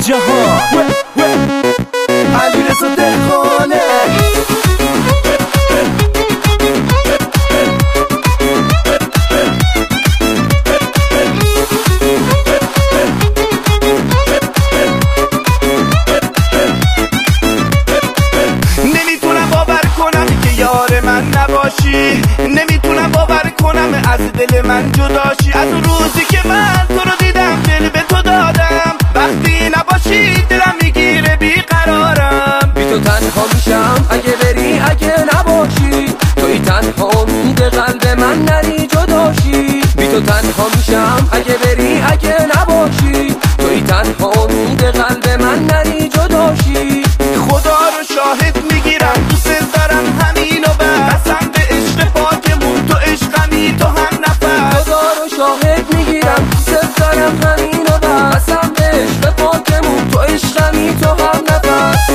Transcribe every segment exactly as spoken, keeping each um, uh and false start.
جهان علیرضا دهقانه. نمیتونم باور کنم که یار من نباشی، نمیتونم باور کنم از دل من جداشی. از اون روزی که من تو رو دیدم دل به تو دادم، وقتی نباشی دلم میگیره بیقرارم. بی تو تنها میشم اگه بری اگه نباشی، توی تنها امید قلب من نری جداشی. بی تو تنها میشم اگه بری اگه نباشی، توی تنها امید قلب من نری جداشی. خدا رو شاهد میگیرم دوست دارم همینو بس، قسم به عشق پاکمون تو عشقمی تو هم نفس. خدا رو شاهد میگیرم دوست دارم همینو بس، قسم به عشق پاکمون تو عشقمی تو هم نفس.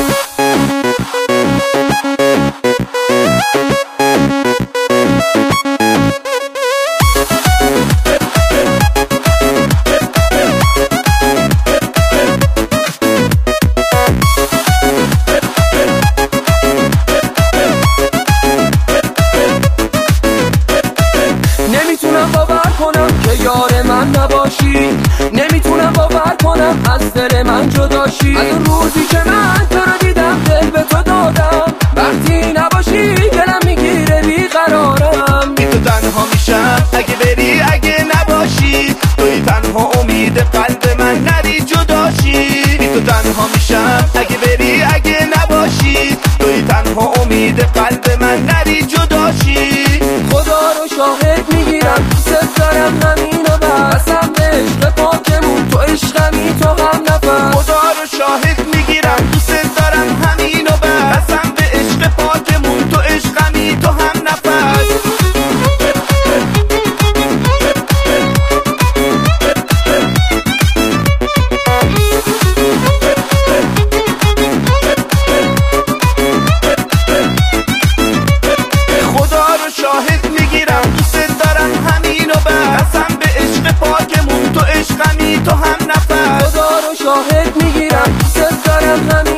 نمیتونم باور کنم که یار من نباشی، نمیتونم باور کنم از دل من جداشی. از اون روزی که من تو رو دیدم دل به تو دادم، وقتی نباشی دلم میگیره بیقرارم. بی تو تنها میشم اگه بری اگه نباشی، توی تنها امید قلب من نری جداشی. بی تو تنها میشم اگه بری اگه نباشی، توی تنها امید قلب من نری جداشی. خدا رو شاهد میگیرم دوست دارم همینو بس، قسم به عشق پاکمون تو عشقمی تو هم نفس. خدا رو شاهد میگیرم دوست دارم همینو بس، قسم به عشق پاکمون تو عشقمی تو هم نفس. خدا رو شاهد میگیرم دوست دارم همینو بس، قسم به عشق پاکمون تو عشقمی تو هم نفس. خدا رو شاهد میگیرم دوست دارم همینو